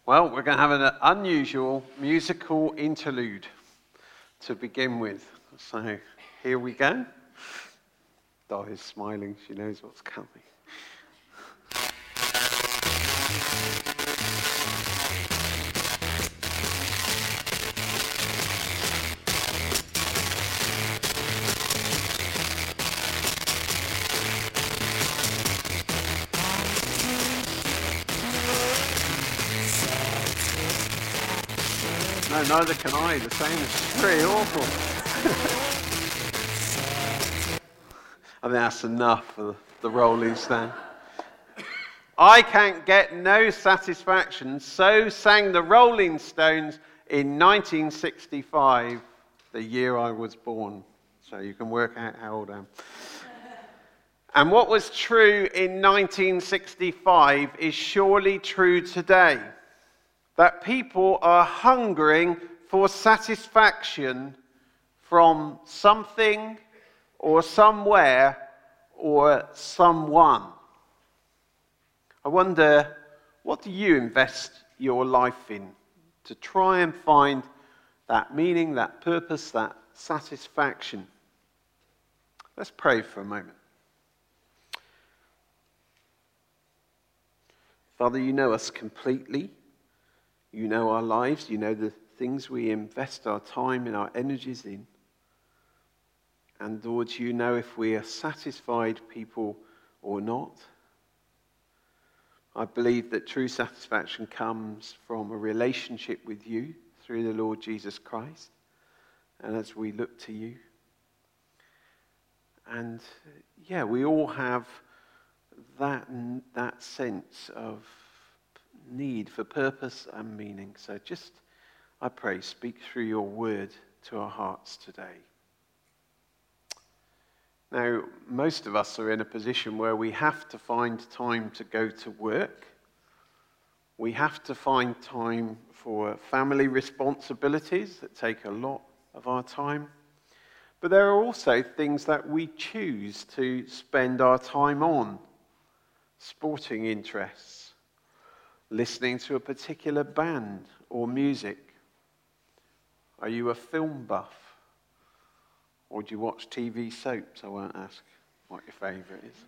Well, we're going to have an unusual musical interlude to begin with. So here we go. Di is smiling. She knows what's coming. No, neither can I. The same is pretty awful. I think that's enough for the Rolling Stones. I can't get no satisfaction, so sang the Rolling Stones in 1965, the year I was born. So you can work out how old I am. And what was true in 1965 is surely true today. That people are hungering for satisfaction from something or somewhere or someone. I wonder, what do you invest your life in to try and find that meaning, that purpose, that satisfaction? Let's pray for a moment. Father, you know us completely. You know our lives. You know the things we invest our time and our energies in. And Lord, you know if we are satisfied people or not. I believe that true satisfaction comes from a relationship with you through the Lord Jesus Christ. And as we look to you. And yeah, we all have that sense of need for purpose and meaning. So just, I pray, speak through your word to our hearts today. Now, most of us are in a position where we have to find time to go to work. We have to find time for family responsibilities that take a lot of our time. But there are also things that we choose to spend our time on. Sporting interests, listening to a particular band or music. Are you a film buff? Or do you watch TV soaps? I won't ask what your favourite is.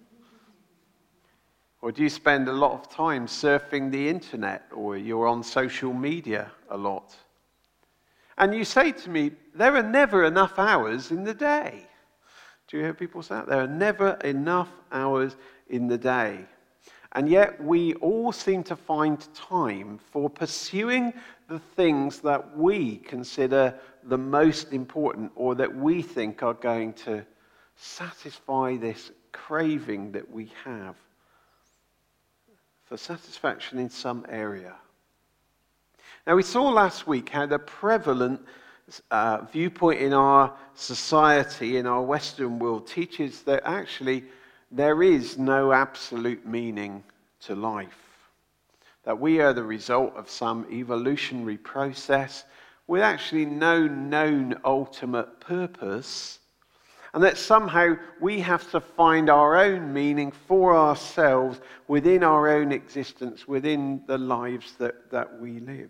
Or do you spend a lot of time surfing the internet, or you're on social media a lot? And you say to me, there are never enough hours in the day. Do you hear people say that? There are never enough hours in the day. And yet we all seem to find time for pursuing the things that we consider the most important, or that we think are going to satisfy this craving that we have for satisfaction in some area. Now, we saw last week how the prevalent viewpoint in our society, in our Western world, teaches that actually there is no absolute meaning to life. That we are the result of some evolutionary process with actually no known ultimate purpose, and that somehow we have to find our own meaning for ourselves within our own existence, within the lives that we live.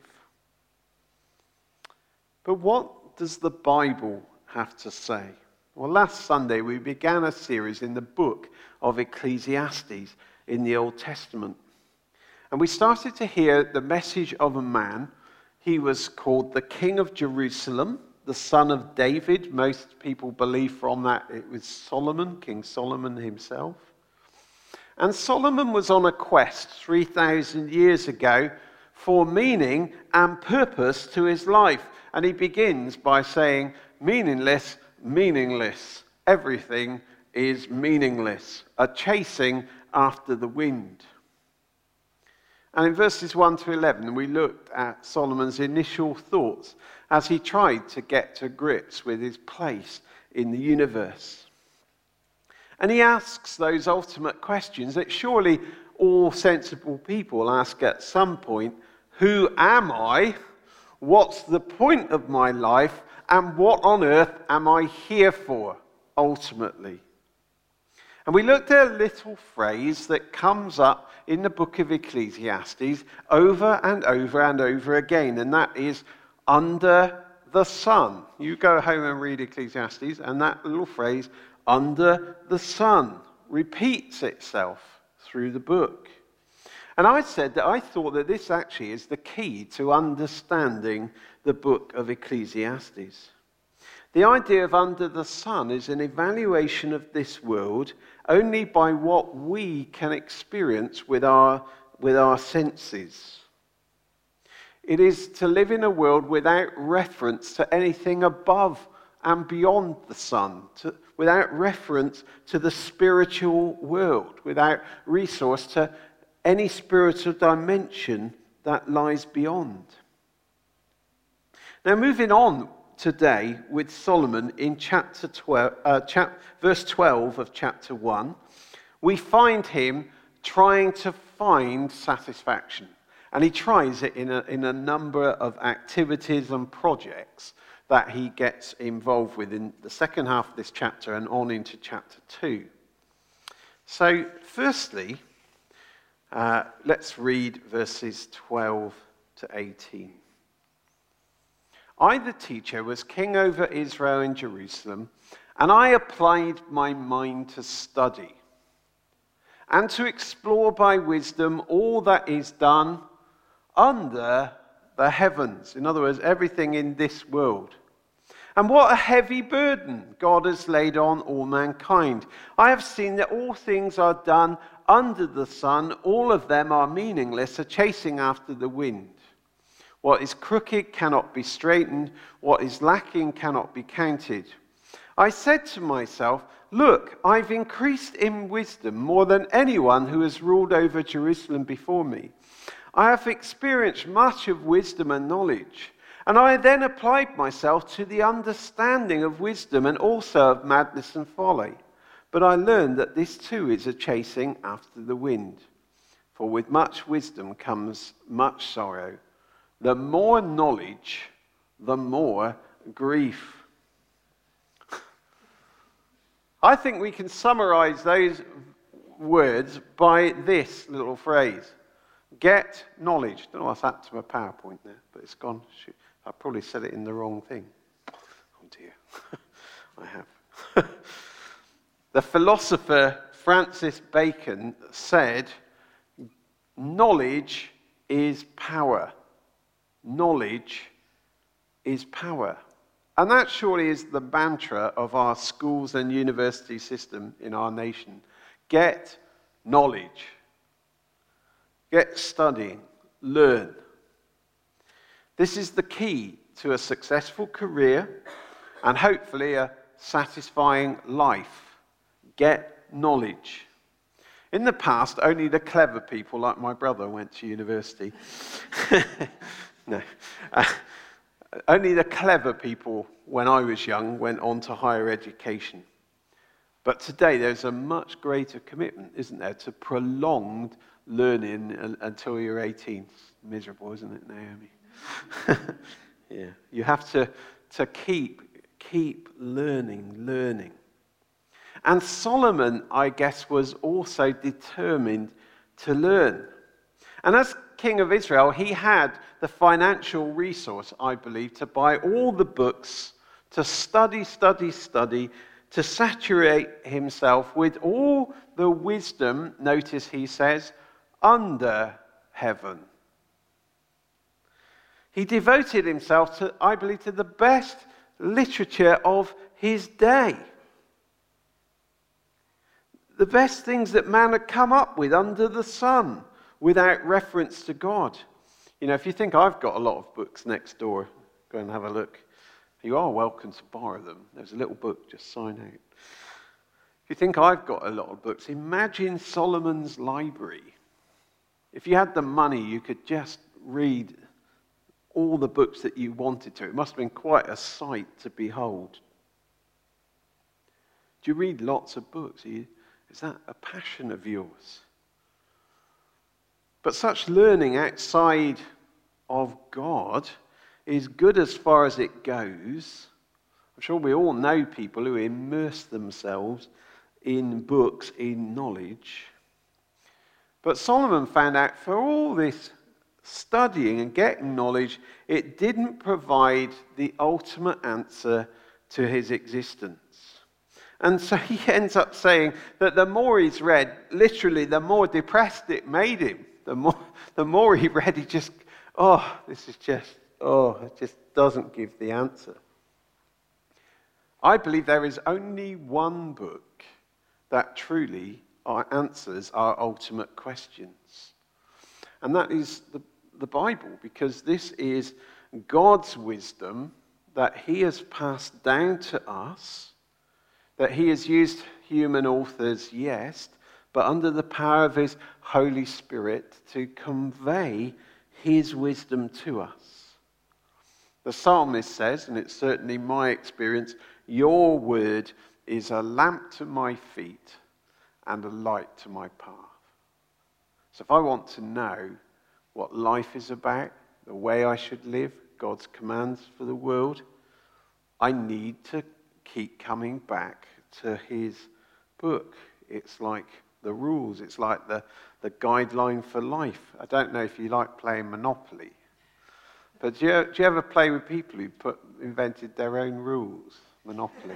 But what does the Bible have to say? Well, last Sunday we began a series in the book of Ecclesiastes in the Old Testament. And we started to hear the message of a man. He was called the King of Jerusalem, the son of David. Most people believe from that it was Solomon, King Solomon himself. And Solomon was on a quest 3,000 years ago for meaning and purpose to his life. And he begins by saying, meaningless, meaningless. Everything is meaningless. A chasing after the wind. And in verses 1 to 11, we looked at Solomon's initial thoughts as he tried to get to grips with his place in the universe. And he asks those ultimate questions that surely all sensible people ask at some point. Who am I? What's the point of my life? And what on earth am I here for, ultimately? And we looked at a little phrase that comes up in the book of Ecclesiastes over and over and over again, and that is under the sun. You go home and read Ecclesiastes, and that little phrase, under the sun, repeats itself through the book. And I said that I thought that this actually is the key to understanding the book of Ecclesiastes. The idea of under the sun is an evaluation of this world only by what we can experience with our senses. It is to live in a world without reference to anything above and beyond the sun, without reference to the spiritual world, without resource to any spiritual dimension that lies beyond. Now, moving on today with Solomon in verse 12 of chapter 1, we find him trying to find satisfaction. And he tries it in a number of activities and projects that he gets involved with in the second half of this chapter and on into chapter 2. So, firstly, let's read verses 12 to 18. I, the teacher, was king over Israel and Jerusalem, and I applied my mind to study and to explore by wisdom all that is done under the heavens. In other words, everything in this world. And what a heavy burden God has laid on all mankind. I have seen that all things are done under the sun. All of them are meaningless, a chasing after the wind. What is crooked cannot be straightened. What is lacking cannot be counted. I said to myself, look, I've increased in wisdom more than anyone who has ruled over Jerusalem before me. I have experienced much of wisdom and knowledge. And I then applied myself to the understanding of wisdom and also of madness and folly. But I learned that this too is a chasing after the wind. For with much wisdom comes much sorrow. The more knowledge, the more grief. I think we can summarize those words by this little phrase. Get knowledge. I don't know what's happened to my PowerPoint there, but it's gone. Shoot. I probably said it in the wrong thing. Oh dear. I have. The philosopher Francis Bacon said, knowledge is power. Knowledge is power. And that surely is the mantra of our schools and university system in our nation. Get knowledge. Get studying. Learn. This is the key to a successful career and hopefully a satisfying life. Get knowledge. In the past, only the clever people like my brother went to university. No. Only the clever people, when I was young, went on to higher education. But today there's a much greater commitment, isn't there, to prolonged learning until you're 18. It's miserable, isn't it, Naomi? Yeah. You have to keep learning. And Solomon, I guess, was also determined to learn. And as king of Israel, he had the financial resource, I believe, to buy all the books, to study, to saturate himself with all the wisdom, notice he says, under heaven. He devoted himself to, I believe, to the best literature of his day. The best things that man had come up with under the sun, without reference to God. You know, if you think I've got a lot of books next door, go and have a look. You are welcome to borrow them. There's a little book, just sign out. If you think I've got a lot of books, imagine Solomon's library. If you had the money, you could just read all the books that you wanted to. It must have been quite a sight to behold. Do you read lots of books? Is that a passion of yours? But such learning outside of God is good as far as it goes. I'm sure we all know people who immerse themselves in books, in knowledge. But Solomon found out for all this studying and getting knowledge, it didn't provide the ultimate answer to his existence. And so he ends up saying that the more he's read, literally, the more depressed it made him. The more he read, he just, it just doesn't give the answer. I believe there is only one book that truly answers our ultimate questions. And that is the Bible, because this is God's wisdom that he has passed down to us, that he has used human authors, yes, but under the power of his Holy Spirit to convey his wisdom to us. The psalmist says, and it's certainly my experience, your word is a lamp to my feet and a light to my path. So if I want to know what life is about, the way I should live, God's commands for the world, I need to keep coming back to his book. It's like the rules. It's like the guideline for life. I don't know if you like playing Monopoly, but do you ever play with people who invented their own rules? Monopoly.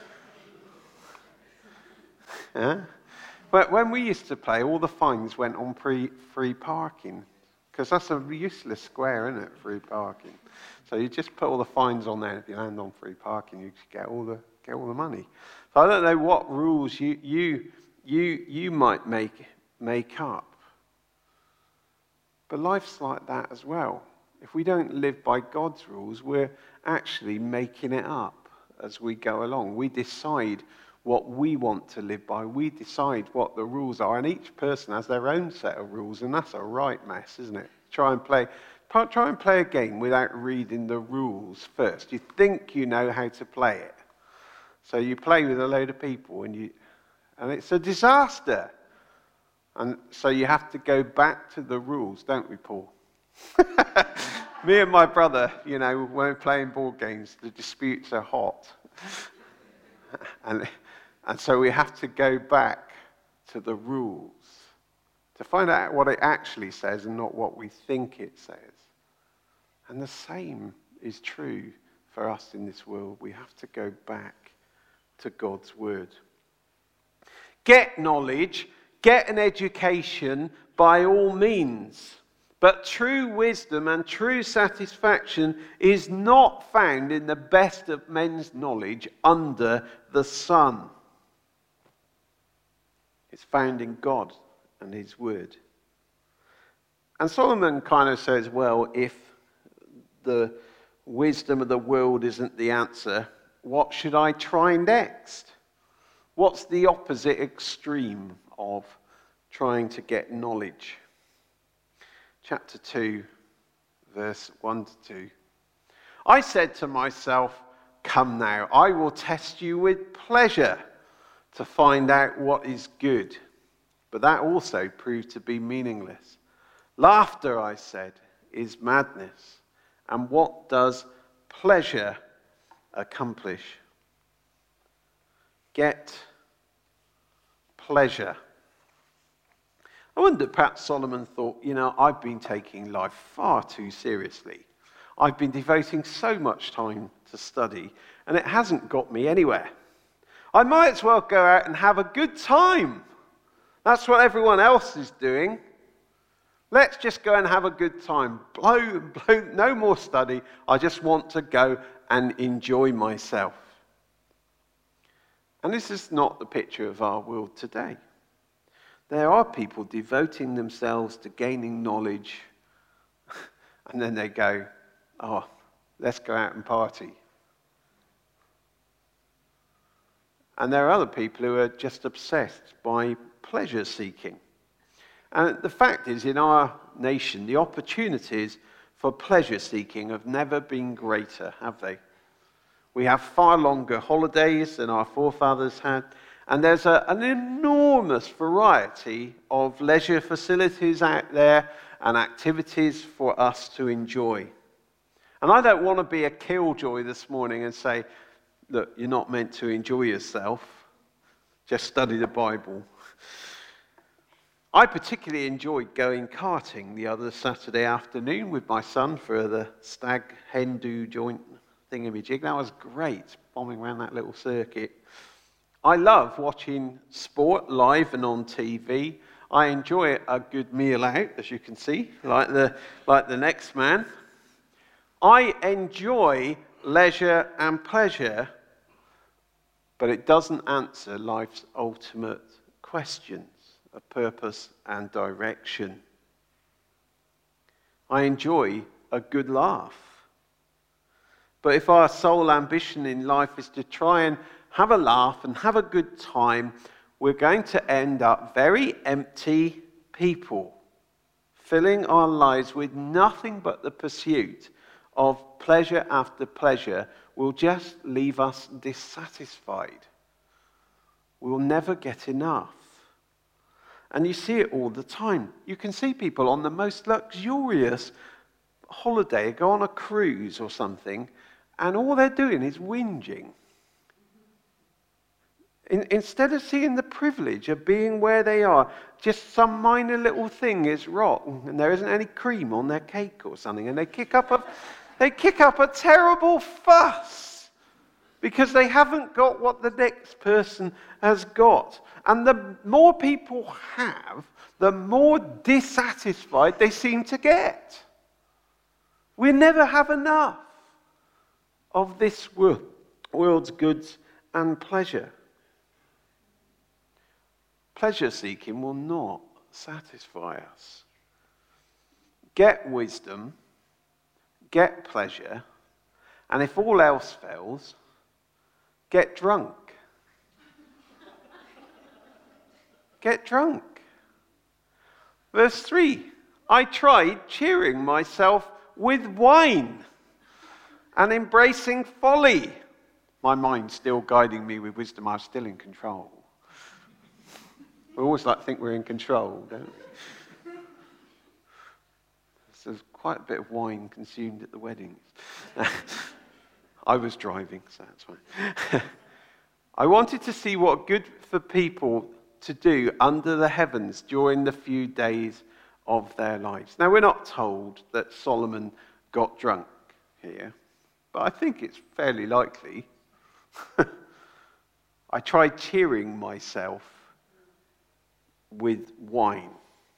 Yeah? But when we used to play, all the fines went on free parking. Because that's a useless square, isn't it? Free parking. So you just put all the fines on there. If you land on free parking, you get all the money. So I don't know what rules you might make up. But life's like that as well. If we don't live by God's rules, we're actually making it up as we go along. We decide what we want to live by. We decide what the rules are, and each person has their own set of rules, and that's a right mess, isn't it? Try and play a game without reading the rules first. You think you know how to play it, so you play with a load of people, and it's a disaster. And so you have to go back to the rules, don't we, Paul? Me and my brother, when we're playing board games, the disputes are hot. And so we have to go back to the rules to find out what it actually says and not what we think it says. And the same is true for us in this world. We have to go back to God's word. Get knowledge, get an education by all means. But true wisdom and true satisfaction is not found in the best of men's knowledge under the sun. It's found in God and his word. And Solomon kind of says, well, if the wisdom of the world isn't the answer, what should I try next? What's the opposite extreme of trying to get knowledge? Chapter 2, verse 1 to 2. I said to myself, come now, I will test you with pleasure to find out what is good. But that also proved to be meaningless. Laughter, I said, is madness. And what does pleasure accomplish? Get pleasure. I wonder, perhaps Solomon thought, I've been taking life far too seriously. I've been devoting so much time to study, and it hasn't got me anywhere. I might as well go out and have a good time. That's what everyone else is doing. Let's just go and have a good time. Blow, no more study. I just want to go and enjoy myself. And this is not the picture of our world today. There are people devoting themselves to gaining knowledge, and then they go, let's go out and party. And there are other people who are just obsessed by pleasure seeking. And the fact is, in our nation, the opportunities for pleasure seeking have never been greater, have they? We have far longer holidays than our forefathers had, and there's an enormous variety of leisure facilities out there and activities for us to enjoy. And I don't want to be a killjoy this morning and say, look, you're not meant to enjoy yourself. just study the Bible. I particularly enjoyed going karting the other Saturday afternoon with my son for the stag hen do joint thingamajig. That was great, bombing around that little circuit. I love watching sport live and on TV. I enjoy a good meal out, as you can see, like the next man. I enjoy leisure and pleasure, but it doesn't answer life's ultimate questions of purpose and direction. I enjoy a good laugh. But if our sole ambition in life is to try and have a laugh and have a good time, we're going to end up very empty people, filling our lives with nothing but the pursuit of pleasure after pleasure will just leave us dissatisfied. We'll never get enough. And you see it all the time. You can see people on the most luxurious holiday, go on a cruise or something, and all they're doing is whinging. Instead of seeing the privilege of being where they are, just some minor little thing is wrong, and there isn't any cream on their cake or something, and they kick up a terrible fuss because they haven't got what the next person has got. And the more people have, the more dissatisfied they seem to get. We never have enough of this world's goods and pleasure. Pleasure seeking will not satisfy us. Get wisdom, get pleasure, and if all else fails, get drunk. Get drunk. Verse 3, I tried cheering myself with wine and embracing folly. My mind's still guiding me with wisdom. I'm still in control. We always like to think we're in control, don't we? So there's quite a bit of wine consumed at the weddings. I was driving, so that's fine. I wanted to see what good for people to do under the heavens during the few days of their lives. Now, we're not told that Solomon got drunk here, but I think it's fairly likely. I tried cheering myself with wine.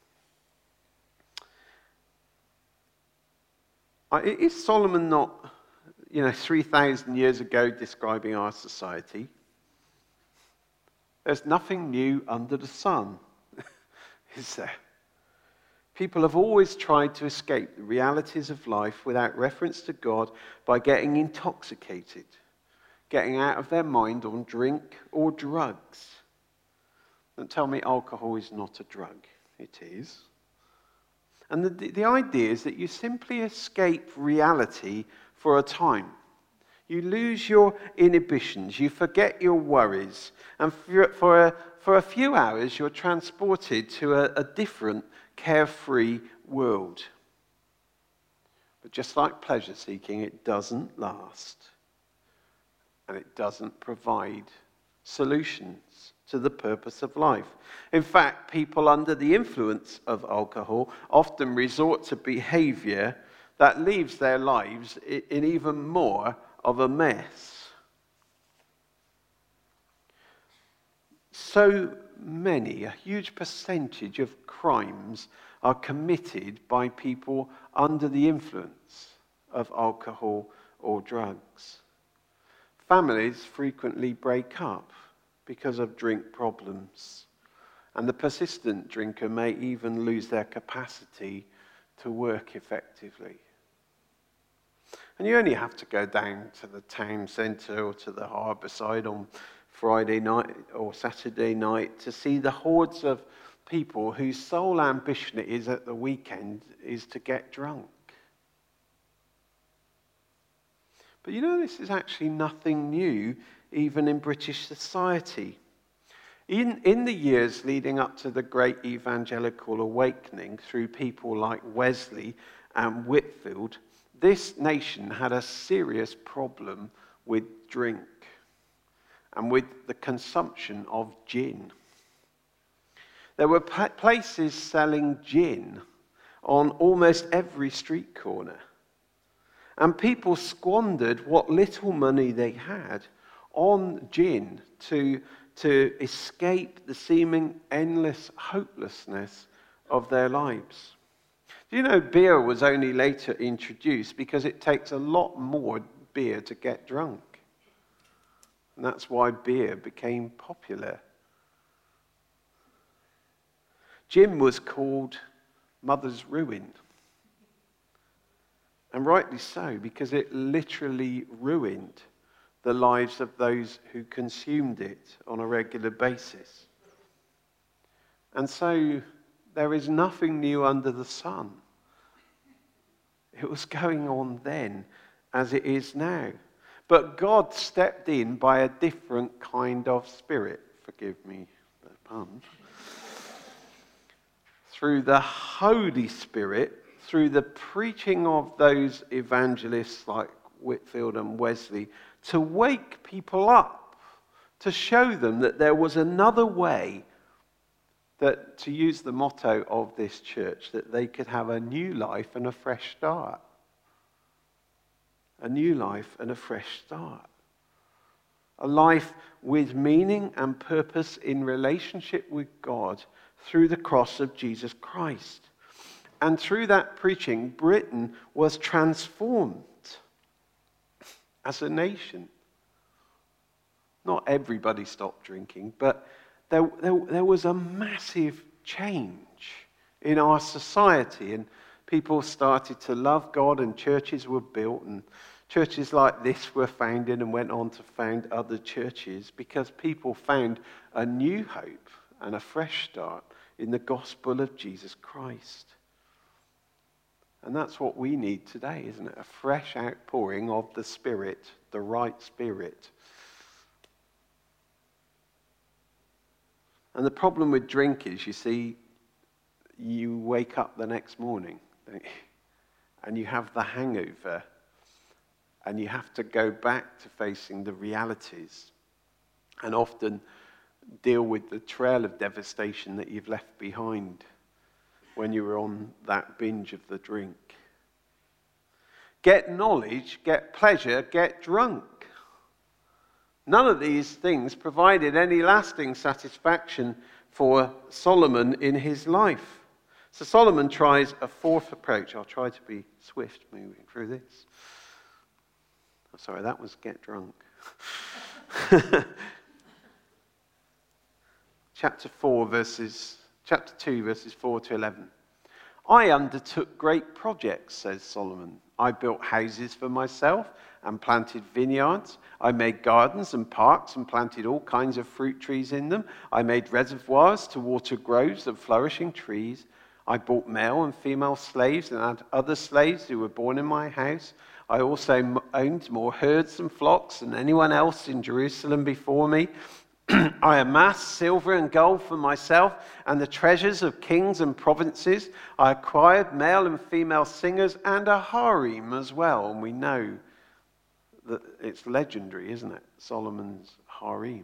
Is Solomon not, 3,000 years ago describing our society? There's nothing new under the sun, is there? People have always tried to escape the realities of life without reference to God by getting intoxicated, getting out of their mind on drink or drugs. Don't tell me alcohol is not a drug. It is. And the idea is that you simply escape reality for a time. You lose your inhibitions, you forget your worries, and for a few hours you're transported to a different, carefree world. But just like pleasure seeking, it doesn't last, and it doesn't provide solutions to the purpose of life. In fact, people under the influence of alcohol often resort to behavior that leaves their lives in even more of a mess. So many, a huge percentage of crimes are committed by people under the influence of alcohol or drugs. Families frequently break up because of drink problems, and the persistent drinker may even lose their capacity to work effectively. And you only have to go down to the town centre or to the harbour side on Friday night or Saturday night to see the hordes of people whose sole ambition it is at the weekend is to get drunk. But this is actually nothing new, even in British society. In the years leading up to the great evangelical awakening through people like Wesley and Whitefield, this nation had a serious problem with drink. and with the consumption of gin. There were places selling gin on almost every street corner. And people squandered what little money they had on gin to escape the seeming endless hopelessness of their lives. Do you know beer was only later introduced because it takes a lot more beer to get drunk? And that's why beer became popular. Gin was called Mother's Ruin. And rightly so, because it literally ruined the lives of those who consumed it on a regular basis. And so there is nothing new under the sun. It was going on then as it is now. But God stepped in by a different kind of spirit. Forgive me the pun. Through the Holy Spirit, through the preaching of those evangelists like Whitefield and Wesley, to wake people up, to show them that there was another way, that, to use the motto of this church, that they could have a new life and a fresh start. A new life and a fresh start. A life with meaning and purpose in relationship with God through the cross of Jesus Christ. And through that preaching, Britain was transformed as a nation. Not everybody stopped drinking, but there was a massive change in our society, and people started to love God, and churches were built, and churches like this were founded and went on to found other churches because people found a new hope and a fresh start in the gospel of Jesus Christ. And that's what we need today, isn't it? A fresh outpouring of the Spirit, the right Spirit. And the problem with drink is, you see, you wake up the next morning, don't you? And you have the hangover, and you have to go back to facing the realities, and often deal with the trail of devastation that you've left behind when you were on that binge of the drink. Get knowledge, get pleasure, get drunk. None of these things provided any lasting satisfaction for Solomon in his life. So Solomon tries a fourth approach. I'll try to be swift moving through this. Oh, sorry, that was get drunk. Chapter 2, verses 4 to 11. I undertook great projects, says Solomon. I built houses for myself and planted vineyards. I made gardens and parks and planted all kinds of fruit trees in them. I made reservoirs to water groves of flourishing trees. I bought male and female slaves and had other slaves who were born in my house. I also owned more herds and flocks than anyone else in Jerusalem before me. I amassed silver and gold for myself and the treasures of kings and provinces. I acquired male and female singers and a harem as well. And we know that it's legendary, isn't it? Solomon's harem.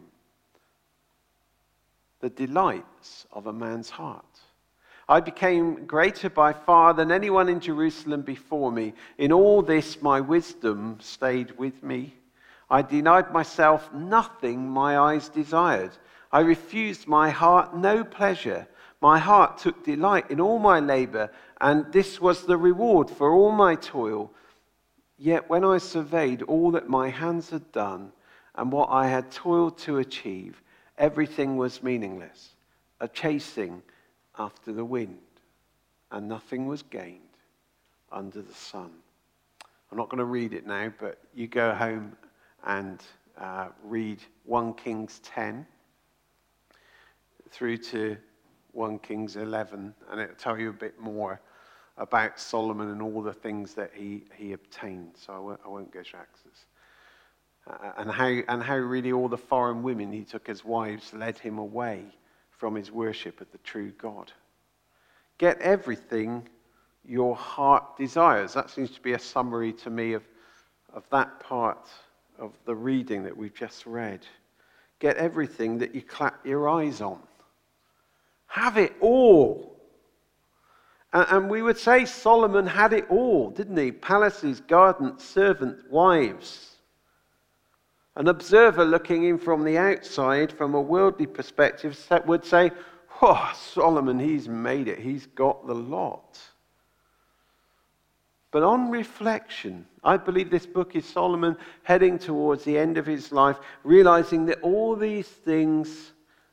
The delights of a man's heart. I became greater by far than anyone in Jerusalem before me. In all this, my wisdom stayed with me. I denied myself nothing my eyes desired. I refused my heart no pleasure. My heart took delight in all my labor, and this was the reward for all my toil. Yet when I surveyed all that my hands had done and what I had toiled to achieve, everything was meaningless, a chasing after the wind, and nothing was gained under the sun. I'm not going to read it now, but you go home and read 1 Kings 10 through to 1 Kings 11, and it'll tell you a bit more about Solomon and all the things that he obtained. So I won't go to access. And how really all the foreign women he took as wives led him away from his worship of the true God. Get everything your heart desires. That seems to be a summary to me of that part of the reading that we've just read. get everything that you clap your eyes on. Have it all. And we would say Solomon had it all, didn't he? Palaces, gardens, servants, wives. An observer looking in from the outside, from a worldly perspective, would say, oh, Solomon, he's made it. He's got the lot. But on reflection, I believe this book is Solomon heading towards the end of his life, realizing that all these things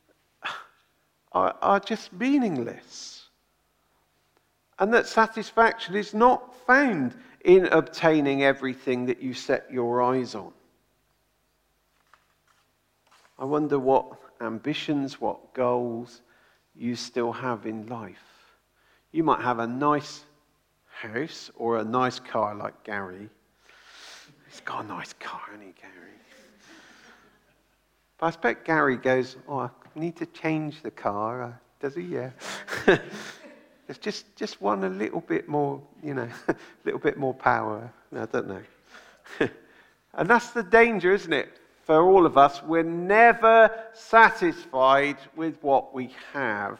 are just meaningless. And that satisfaction is not found in obtaining everything that you set your eyes on. I wonder what ambitions, what goals you still have in life. You might have a nice house or a nice car like Gary. He's got a nice car, hasn't he, Gary? But I expect Gary goes, oh, I need to change the car. Does he? Yeah. It's just one a little bit more, a little bit more power. No, I don't know. And that's the danger, isn't it? For all of us, we're never satisfied with what we have.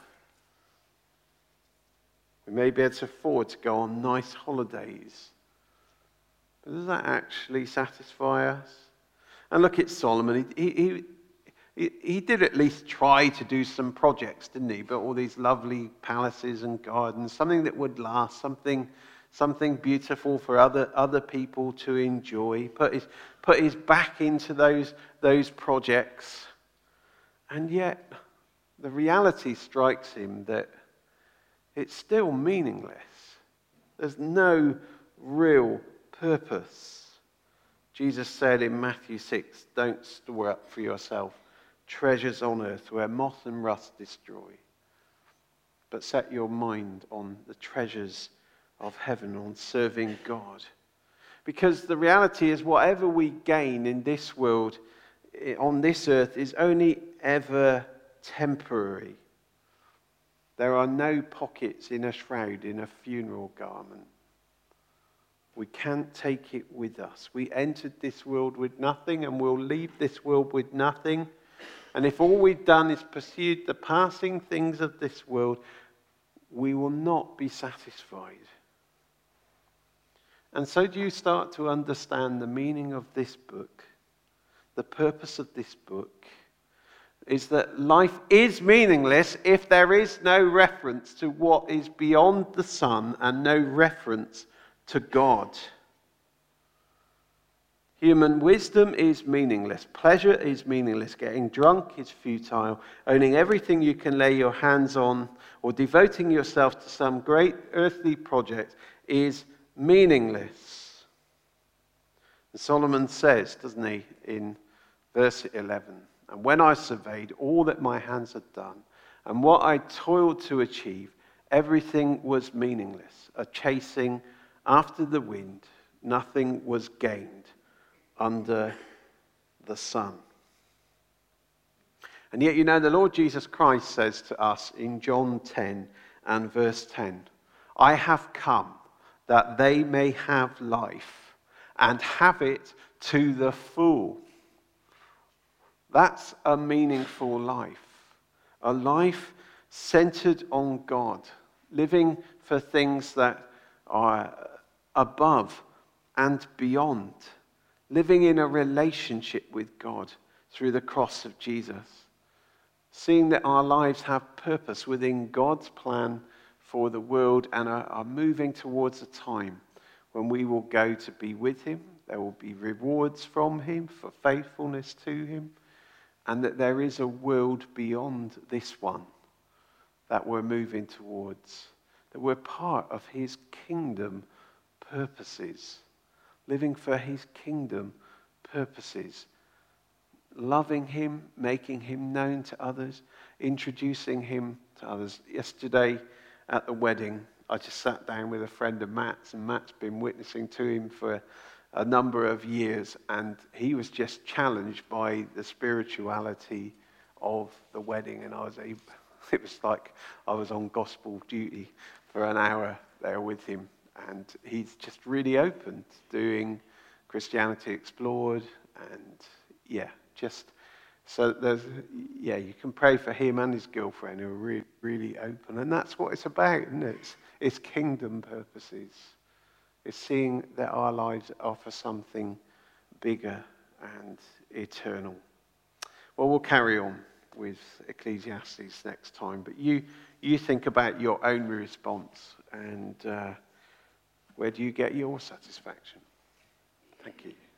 We may be able to afford to go on nice holidays. But does that actually satisfy us? And look at Solomon. He did at least try to do some projects, didn't he? But all these lovely palaces and gardens, something that would last, something beautiful for other people to enjoy. Put his back into those projects. And yet, the reality strikes him that it's still meaningless. There's no real purpose. Jesus said in Matthew 6, don't store up for yourself treasures on earth where moth and rust destroy, but set your mind on the treasures of heaven, on serving God. Because the reality is whatever we gain in this world, on this earth, is only ever temporary. There are no pockets in a shroud, in a funeral garment. We can't take it with us. We entered this world with nothing and we'll leave this world with nothing. And if all we've done is pursued the passing things of this world, we will not be satisfied. And so do you start to understand the meaning of this book? The purpose of this book is that life is meaningless if there is no reference to what is beyond the sun and no reference to God. Human wisdom is meaningless. Pleasure is meaningless. Getting drunk is futile. Owning everything you can lay your hands on or devoting yourself to some great earthly project is meaningless. And Solomon says, doesn't he, in verse 11, and when I surveyed all that my hands had done and what I toiled to achieve, everything was meaningless, a chasing after the wind. Nothing was gained under the sun. And yet, the Lord Jesus Christ says to us in John 10 and verse 10, I have come that they may have life and have it to the full. That's a meaningful life. A life centered on God, living for things that are above and beyond, living in a relationship with God through the cross of Jesus, seeing that our lives have purpose within God's plan for the world and are moving towards a time when we will go to be with him. There will be rewards from him for faithfulness to him, and that there is a world beyond this one that we're moving towards, that we're part of his kingdom purposes, living for his kingdom purposes, loving him, making him known to others, introducing him to others. Yesterday at the wedding, I just sat down with a friend of Matt's, and Matt's been witnessing to him for a number of years, and he was just challenged by the spirituality of the wedding, and it was like I was on gospel duty for an hour there with him, and he's just really open to doing Christianity Explored, and just So you can pray for him and his girlfriend who are really, really open. And that's what it's about, isn't it? It's kingdom purposes. It's seeing that our lives offer something bigger and eternal. Well, we'll carry on with Ecclesiastes next time. But you think about your own response and where do you get your satisfaction? Thank you.